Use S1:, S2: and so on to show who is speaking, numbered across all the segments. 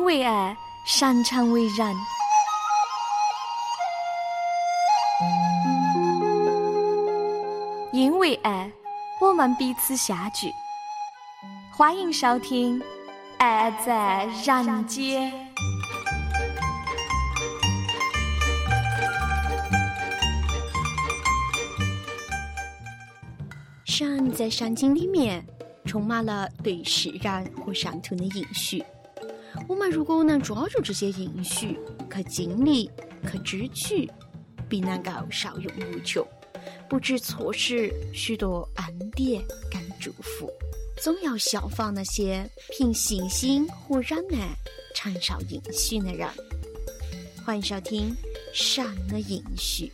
S1: 因为爱，擅长为人。因为爱，我们彼此相聚。欢迎收听《爱在人间》。
S2: 神在圣经里面充满了对世人和上头的应许。我们如果能抓住这些应许，去经历，去支取，必能够受用无穷，不知错失许多恩典跟祝福。总要效仿那些凭信心和忍耐承受应许的人。欢迎收听神的应许。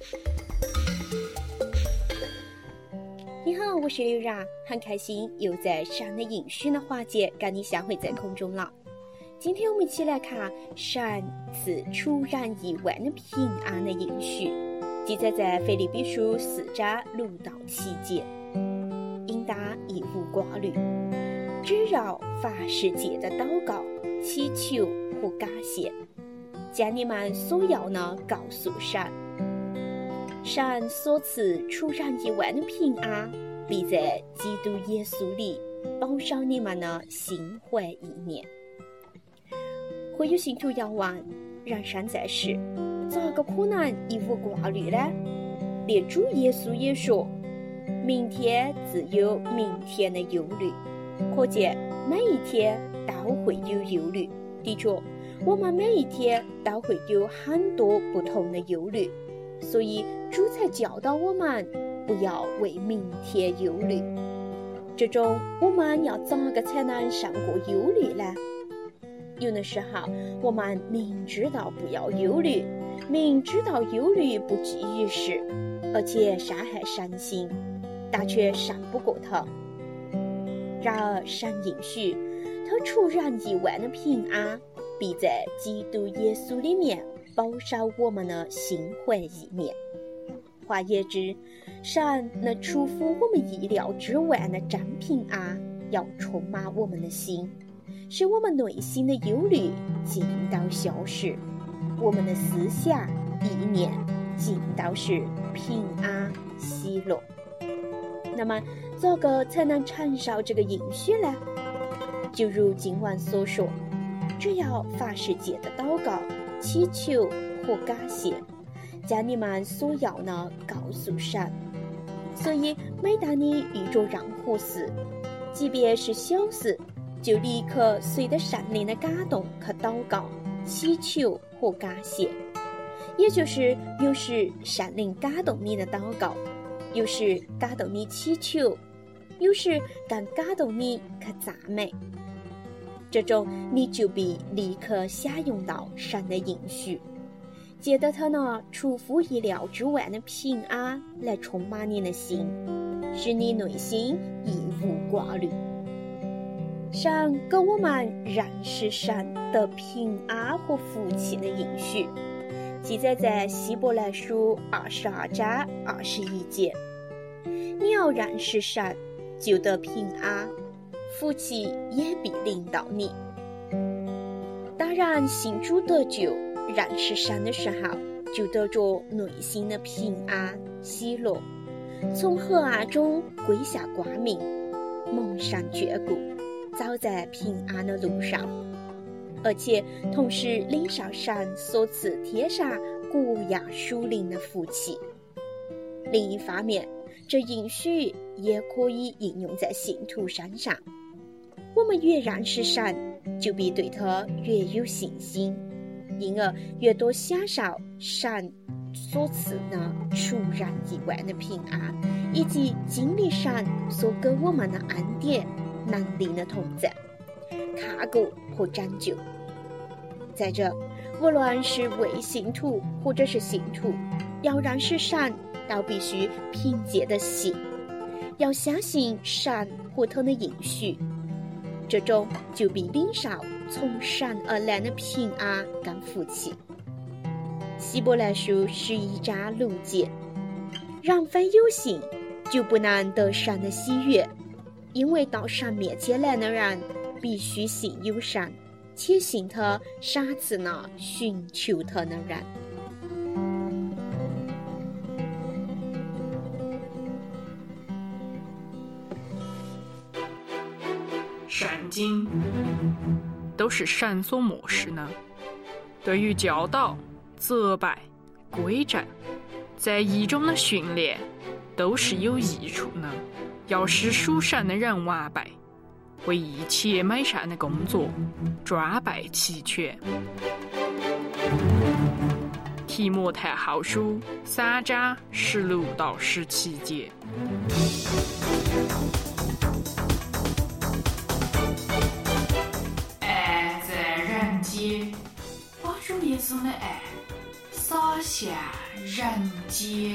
S2: 你好，我是刘然，很开心又在神的应许的环节跟你相会在空中了。今天我们一起来看神赐出人意外的平安的应许，记载在腓立比书4章6到7节。应当一无挂虑，只要凡事借着祷告、祈求和感谢，将你们所要的告诉神。神所赐出人意外的平安，必在基督耶稣里保守你们的心怀意念。会有信徒要问：人生在世，咋个可能一无挂虑呢？连主耶稣也说，明天自有明天的忧虑，可见每一天都会有忧虑。的确，我们每一天都会有很多不同的忧虑，所以主才教导我们不要为明天忧虑。这种我们要咋个才能胜过忧虑呢？有的时候我们明知道不要忧虑，明知道忧虑不济于事，而且伤害身心，但却胜不过它。然而神应许他出人意外的平安，必在基督耶稣里面保守我们的心怀意念。换言之，神能出乎我们意料之外的真平安，要充满我们的心，使我们内心的忧虑尽都消失，我们的思想意念尽都是平安喜乐。那么咋个才能承受这个应许呢？就如经文所说，只要凡事借着祷告、祈求和感谢，将你们所要的告诉神。所以每当你遇着任何事，即便是小事，就立刻随着圣灵的感动去祷告、祈求和感谢。也就是有时圣灵感动你的祷告，有时感动你祈求，有时更感动你去赞美。这种你就必立刻享用到神的应许，借着他那出乎意料之外的平安来充满你的心，使你内心亦无挂虑。神给我们认识神的平安和福气的应许，记载在希伯来书22章21节。你要认识神，就得平安，福气也必临到你。当然信主得救、认识神的时候，就得着内心的平安喜乐，从黑暗中归向光明，蒙神眷顾，走在平安的路上，而且同时领受神所赐天上各样属灵的福气。另一方面，这应许也可以应用在信徒身上。我们越认识神，就必对他越有信心，因而越多享受神所赐的出人意外的平安，以及经历神所给我们的恩典、能力的同在、看顾和拯救。再者，无论是未信徒或者是信徒，要认识神，都必须凭借的信，要相信神和他的应许，这种就必领受从神而来的平安跟福气。希伯来书11章6节，人非有信，就不能得神的喜悦，因为到神面前来的人，必须信有神， 提醒他下次呢寻求他的人。
S3: 圣经都是神所默示呢，对于教导、责备、规正，在义中的训练都是有益处呢。要使属神的人完备，为一切美善的工作装备齐全。提摩太后书3章16到17节。爱在人间，把主耶稣的爱洒向人间。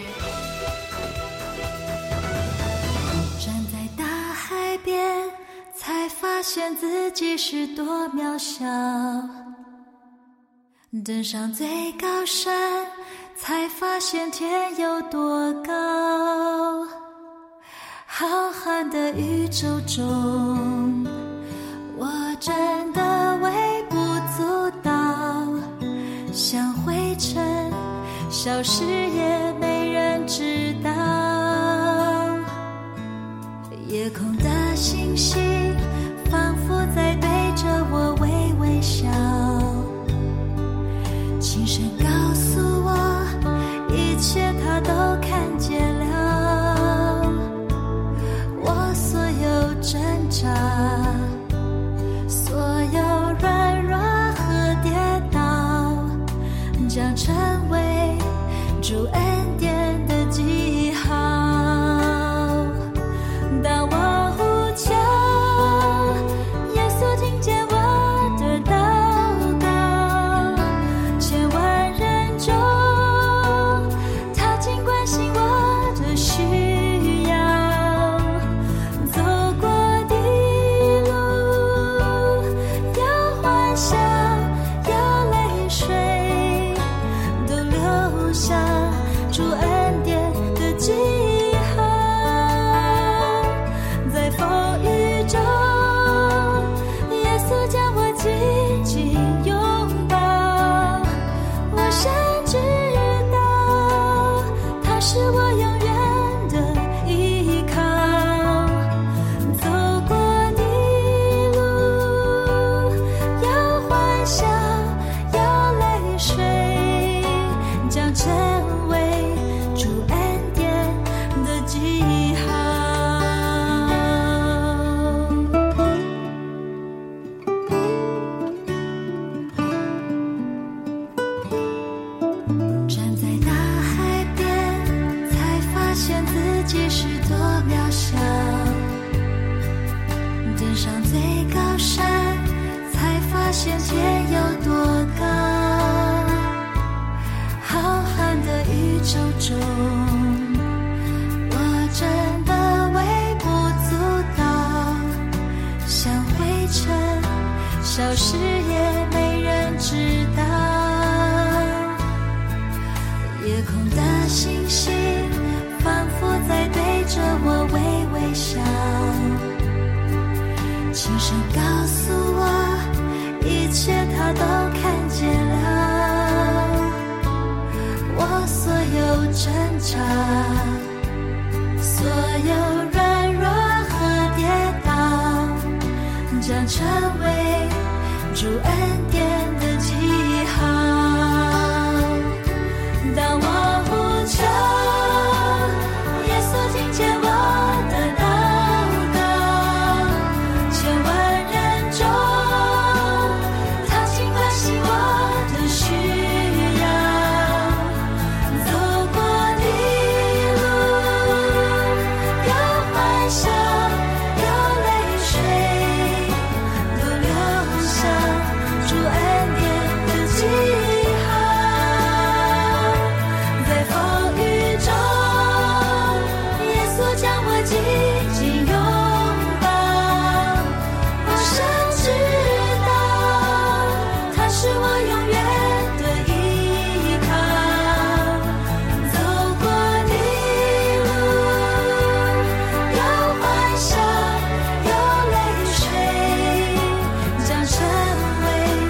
S4: 站在大海边，才发现自己是多渺小；登上最高山，才发现天有多高。浩瀚的宇宙中，我真的微不足道，像灰尘，消失也没人知道。夜空的星星仿佛在对着我微微笑，轻声告诉我，一切他都看见了。我所有挣扎，所有软弱和跌倒，将成为主恩典的记号。当我呼求，耶稣听见我的祷告，千万人中，他尽关心我的需要。走过的路，有欢笑，有泪水，都留下主恩典的记号。在风雨中，耶稣将我紧紧拥抱，我深知道他是我永远的依靠。走过的路，有欢笑，有泪水，将成为主恩典的记号。站在大海边，才发现自己是多渺小；登上最高山，才发现天有多高。浩瀚的宇宙中，我真的微不足道，像灰尘，消失也没人知道。夜空的星星仿佛在对着我微微笑，轻声告诉我，一切他都看见了。我所有挣扎，所有软弱和跌倒，将成为主恩典的记号。当我呼求，耶稣听见我的祷告，千万人中，他尽关心我的需要。走过的路，有欢笑，有泪水，都留下主恩典的记号。在风雨中，耶稣将我紧紧拥抱，我深知道他是我永远的依靠。走过的路，有欢笑，有泪水，将成为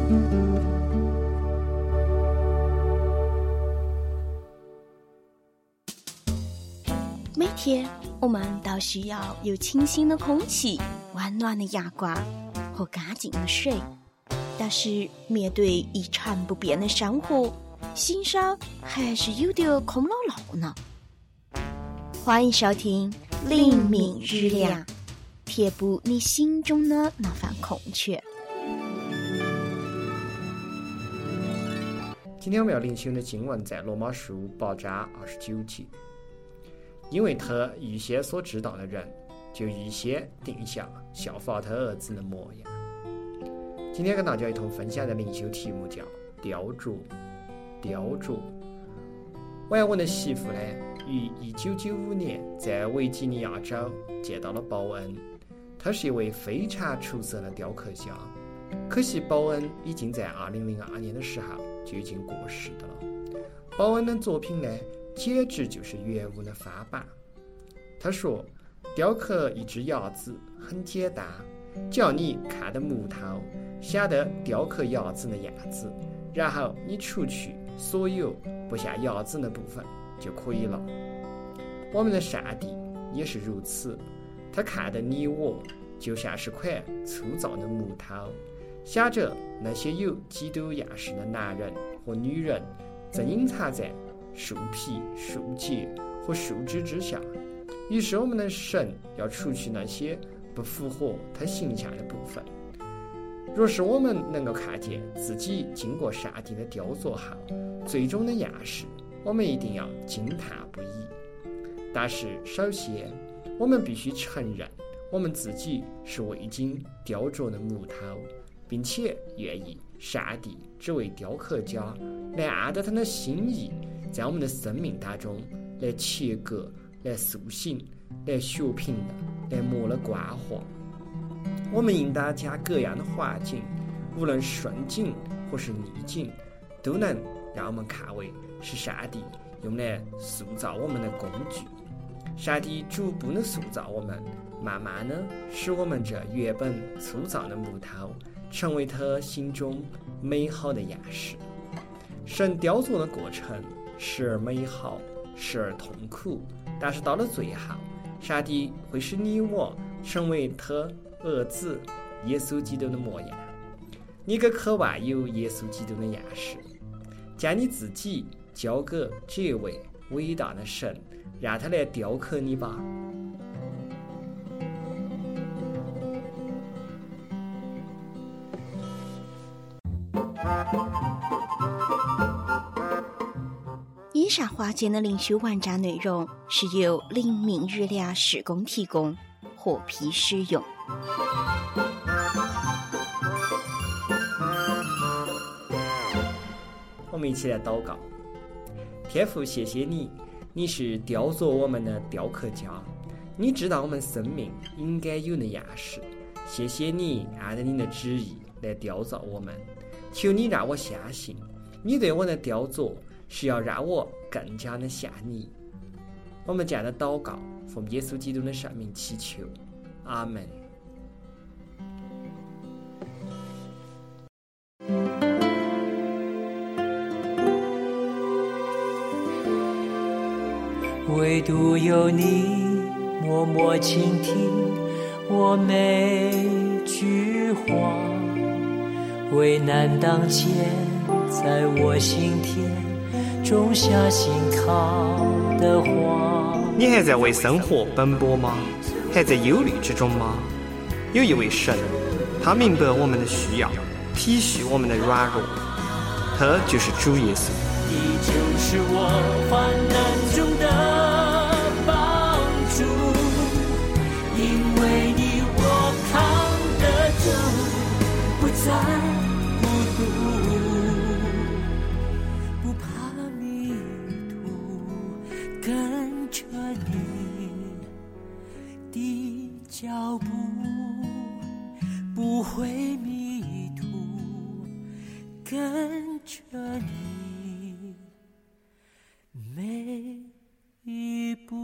S2: 每天我们都需要有清新的空气、温暖的阳光和干净的水，但是面对一成不变的生活，心上还是有点空落落呢。欢迎收听黎明日亮，填补你心中的那份空缺。
S5: 今天我们要灵修的经文在罗马书8章29节。因为他预先所知道的人，就预先定下效法他儿子的模样。今天跟大家一同分享的灵修题目叫雕琢。我和我的媳妇呢，于1995年在维吉尼亚州见到了鲍恩，他是一位非常出色的雕刻家。可惜鲍恩已经在2002年的时候就已经过世的了。鲍恩的作品呢，简直就是原物的翻版。他说，雕刻一只鸭子很简单，只要你看的木头想得雕刻鸭子的样子，然后你除去所有不像鸭子的部分就可以了。我们的上帝也是如此，他看得你我就像是块粗糙的木头，想着那些有基督样式的男人和女人正隐藏在树皮、树节和树枝之下。于是我们的神要除去那些不符合他形象的部分。若是我们能够看见自己经过上帝的雕琢后最终的样式，我们一定要惊叹不已。但是首先我们必须承认我们自己是未经雕琢的木头，并且愿意上帝这位雕刻家来按照他的心意，在我们的生命当中来切割、来塑形、来学平的、来磨了光滑。我们应当将各样的环境，无论顺境或是逆境，都能让我们看为是上帝用来塑造我们的工具。上帝逐步的塑造我们，慢慢的使我们这原本粗糙的木头成为他心中美好的样式。神雕琢的过程时而美好，时而痛苦，但是到了最后，上帝会使你我成为他儿子耶稣基督的模样。你可渴望有耶稣基督的样式，将你自己交给这位伟大的神，让他来雕刻你吧。
S2: 以上花间的灵修文章内容是由黎明日亮事工提供，获批使用。
S5: 我们一起来祷告。天父，谢谢你，你是雕琢我们的雕刻家，你知道我们生命应该有的样式。谢谢你按照你的旨意来雕造我们，求你让我相信，你对我的雕琢是要让我更加的像你。我们这样的祷告，奉耶稣基督的圣名祈求，阿门。
S6: 唯独有你默默倾听我每句话，危难当前，在我心田种下信靠的花。
S7: 你还在为生活奔波吗？还在忧虑之中吗？有一位神，他明白我们的需要，体恤我们的软弱，他就是主耶稣。
S6: 你就是我患难中的帮助，因为你我扛得住，不再孤独，不怕迷途，跟着你的脚步，不会迷途，跟着你每一步。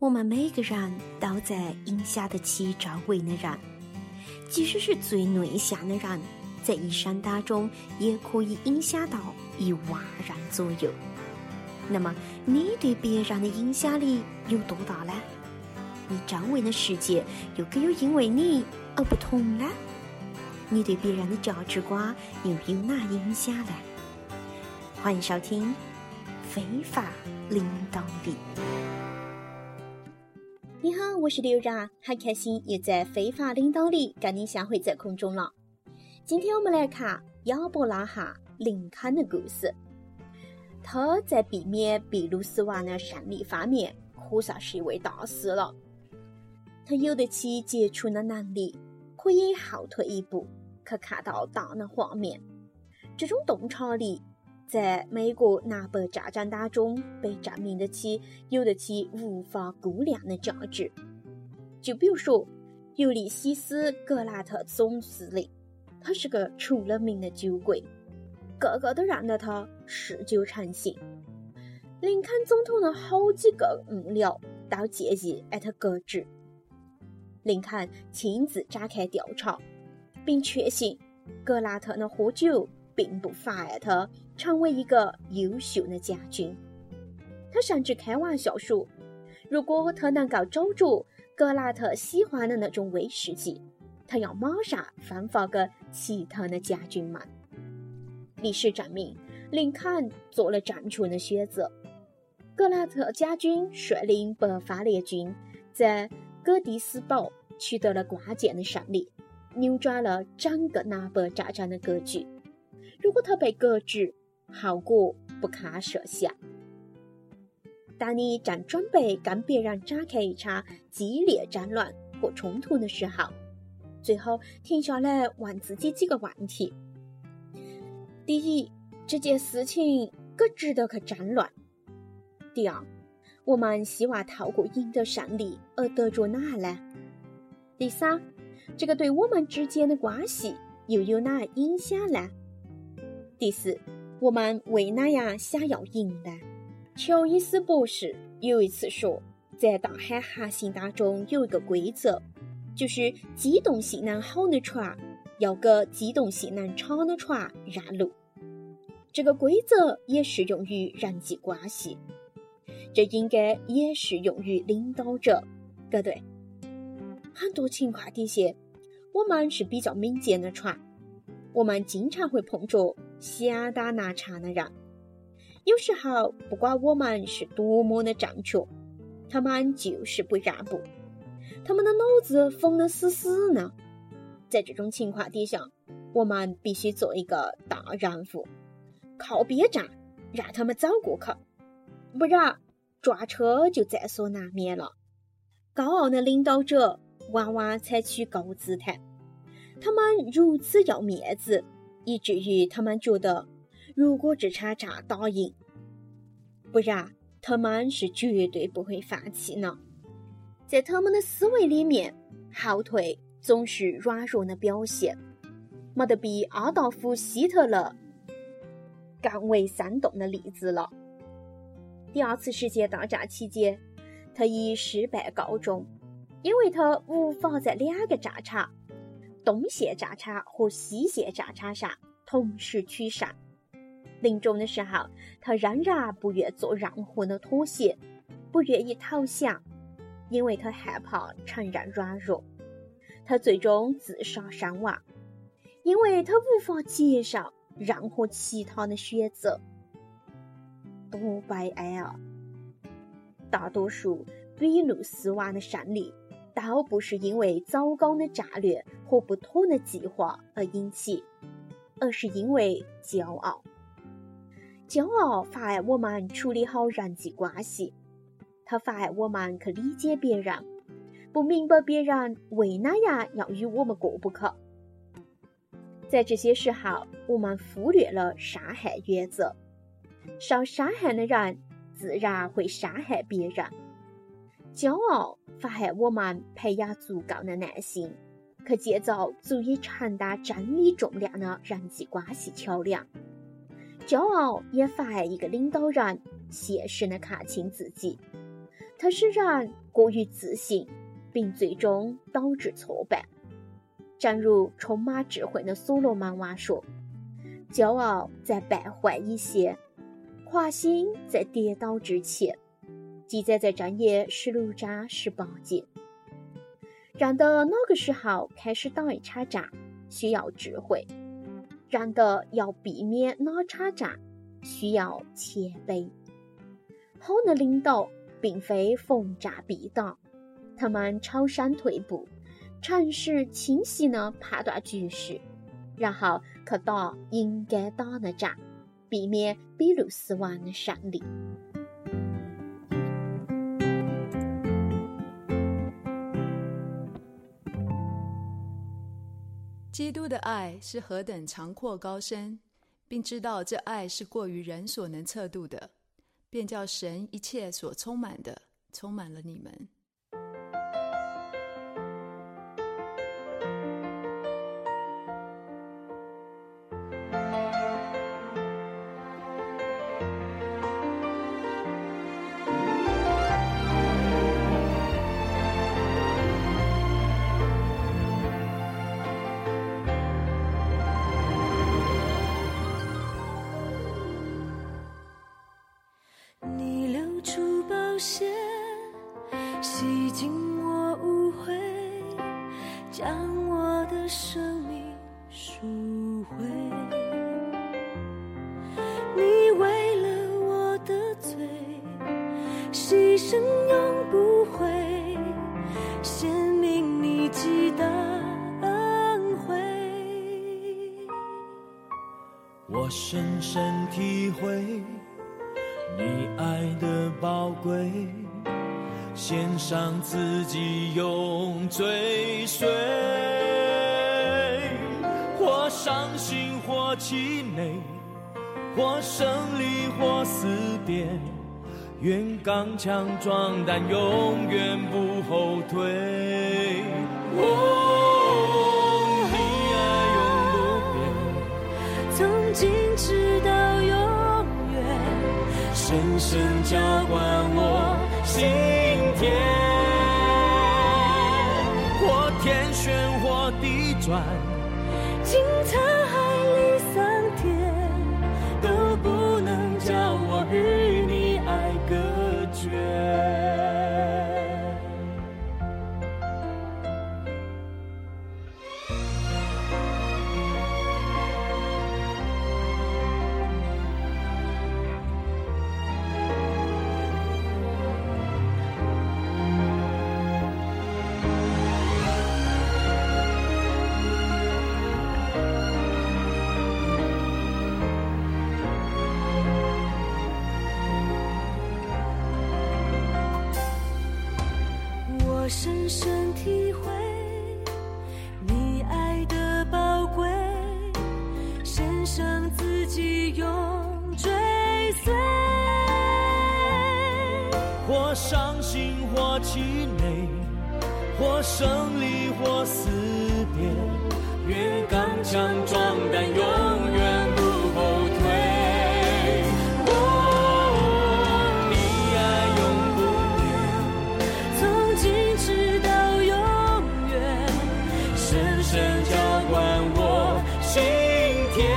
S2: 我们每个人都在影响得起周围的人，即使是最内向的人，在一生当中也可以影响到1万人左右。那么你对别人的影响力有多大呢？你周围的世界又可有因为你而不同呢？你对别人的价值观又有哪影响呢？欢迎收听非法领导力。你好，我是刘然，很开心又在非法领导力跟你相会在空中了。今天我们来看亚伯拉罕·林肯的故事。他在避免秘鲁死亡的胜利方面可算是一位大师了。他有得起杰出的能力，可以后退一步去看到大的画面。这种洞察力在美国南北战争当中被证明有得起无法估量的价值。就比如说尤利西斯·格兰特总司令，他是个出了名的酒鬼，个个都认得他嗜酒成性。林肯总统的好几个幕僚都建议他革职。林肯亲自展开调查，并确信格兰特的喝酒并不妨碍他成为一个优秀的将军。他甚至开玩笑说，如果他能够找着格兰特喜欢的那种威士忌，他要马上分发给其他的将军们。历史证明，林肯做了正确的选择。格兰特将军率领北方联军在葛蒂斯堡取得了关键的胜利，扭转了整个南北战争的格局。如果他被革职，后果不堪设想。当你正准备跟别人展开一场激烈战乱或冲突的时候，最好停下来问自己几个问题。第一，这件事情可值得去争论？第二，我们希望透过赢得胜利而得着哪呢？第三，这个对我们之间的关系又有哪影响呢？第四，我们为哪样想要赢呢？乔伊斯博士有一次说，在大海航行当中有一个规则，就是机动性能好的船要给机动性能差的船让路。这个规则也适用于人际关系，这应该也适用于领导者，对不对？很多情况底下，我们是比较敏捷的船，我们经常会碰着相当难缠的人。有时候不管我们是多么的正确，他们就是不让步，他们的脑子缝得死死呢。在这种情况底下，我们必须做一个大人物，靠边站，让他们走过去，不然抓车就在所难免了。高傲的领导者往往采取高姿态，他们如此要面子，以至于他们觉得如果这场仗打赢，不然他们是绝对不会放弃呢。在他们的思维里面，后退总是软弱的表现，没得比阿道夫·希特勒更为生动的例子了。第二次世界大战期间，他以失败告终，因为他无法在2个战场，东线战场和西线战场上同时取胜。临终的时候，他仍然不愿做任何的妥协，不愿意投降，因为他害怕承认软弱。他最终自杀身亡，因为他无法接受任何其他的选择。多悲哀啊！大多数秘鲁死亡的胜利都不是因为糟糕的战略或不妥的计划而引起，而是因为骄傲。骄傲妨碍我们处理好人际关系，它妨碍我们去理解别人，不明白别人为哪样要与我们过不去。在这些时候，我们忽略了伤害原则，受伤害的人自然会伤害别人。骄傲妨碍我们培养足够的耐心，去建造足以承担真理重量的人际关系桥梁。骄傲也妨碍一个领导人现实地看清自己， 它使人过于自信，并最终导致挫败。正如充满智慧的所罗门王说，骄傲在败坏以前，夸心在跌倒之前，记载在箴言16章18节。人的哪个时候开始打一场仗，需要智慧；人的要避免哪场仗，需要谦卑。好的领导并非逢战必打，他们超山退步，诚实清晰地判断局势，然后去打应该打的仗，避免比路斯王的胜利。
S8: 基督的爱是何等长阔高深，并知道这爱是过于人所能测度的，便叫神一切所充满的充满了你们。
S4: 洗净我污秽，将我的生命赎回。你为了我的罪牺牲永不悔，显明你极大恩惠。
S9: 我深深体会你爱的宝贵，献上自己永追随，或伤心或气馁，或胜利或死别，愿刚强壮胆，永远不后退。你爱永不变，
S4: 从今直到永远，深深浇灌我心田，
S9: 或天旋或地转，
S4: 经沧海里桑田，都不能叫我与你爱隔绝。我深深体会你爱的宝贵，献上自己永追随，
S9: 或伤心或气馁，或胜利或死别，愿刚强壮胆，永远不后退。深浇灌我心田，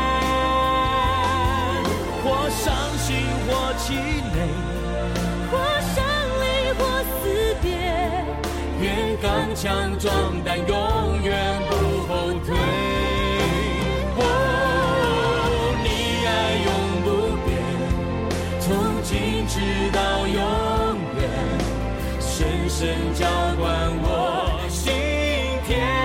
S9: 或伤心或气馁，
S4: 或胜利或死别，
S9: 愿刚强壮胆，永远不后退。你爱永不变，从今直到永远，深深浇灌我心田。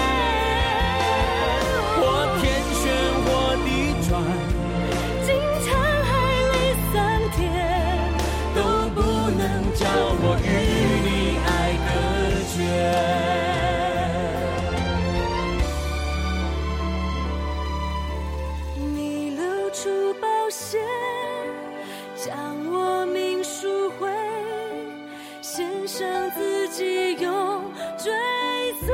S9: 我与你爱隔
S4: 绝，你流出宝血，将我命赎回，献上自己永追随，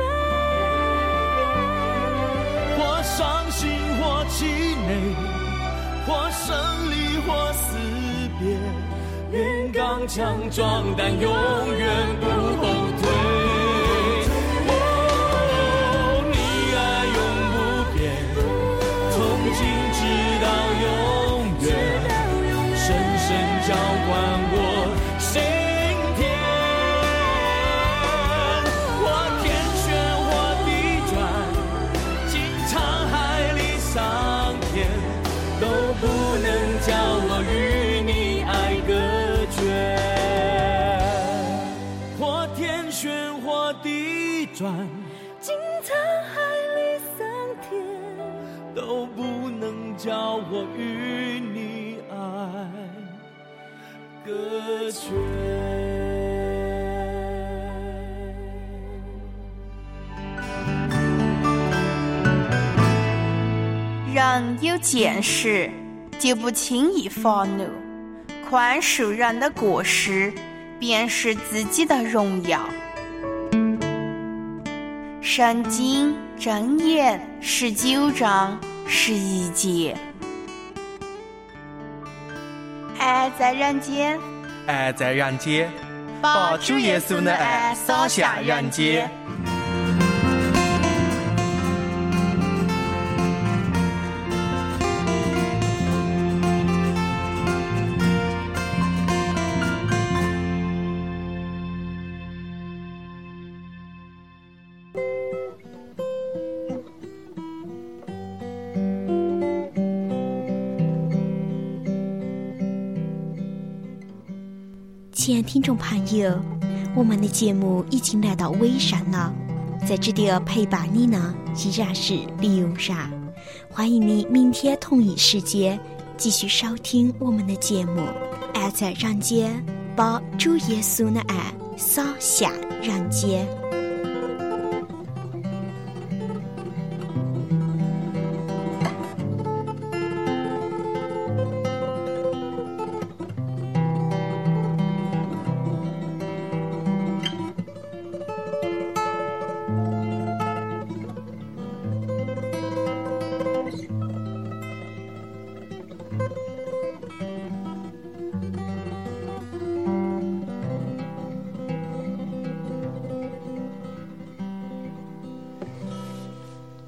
S9: 或伤心或气馁，或胜利或死别，愿刚强壮胆，永远不后退。你爱永不变，从今直到永远，深深浇灌我心田。或天旋或地转，经沧海里桑田，都不能叫我与你爱隔绝。或天旋或地转，
S4: 经沧海里桑田，
S9: 都不能叫我与你爱隔绝。
S10: 人有见识，就不轻易发怒，宽恕人的过失，便是自己的荣耀。圣经箴言19章11节。爱在人间，
S7: 爱在人间，把主耶稣的爱洒向人间。
S2: 亲爱听众朋友，我们的节目已经来到尾声了，在这里陪伴你呢依然是李永然。欢迎你明天同一时间继续收听我们的节目。爱在人间，把主耶稣的爱洒向人间。